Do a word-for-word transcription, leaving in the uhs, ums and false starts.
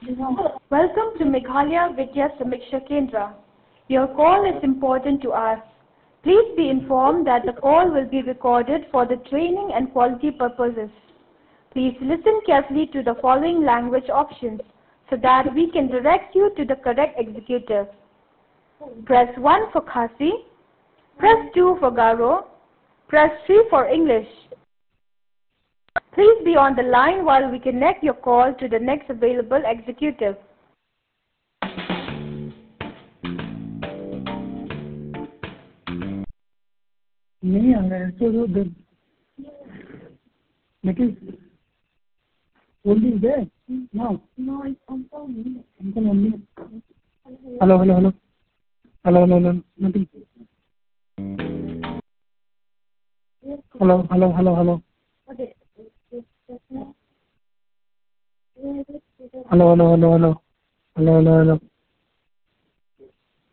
Welcome to Meghalaya Vidya Samiksha Kendra. Your call is important to us. Please be informed that the call will be recorded for the training and quality purposes. Please listen carefully to the following language options so that we can direct you to the correct executive. Press one for Khasi, press two for Garo, press three for English. Please be on the line while we connect your call to the next available executive. नहीं आ रहा है तो उधर लेकिन only there no no it's on phone only hello hello hello hello hello hello nothing hello hello hello hello hello hello hello hello hello hello hello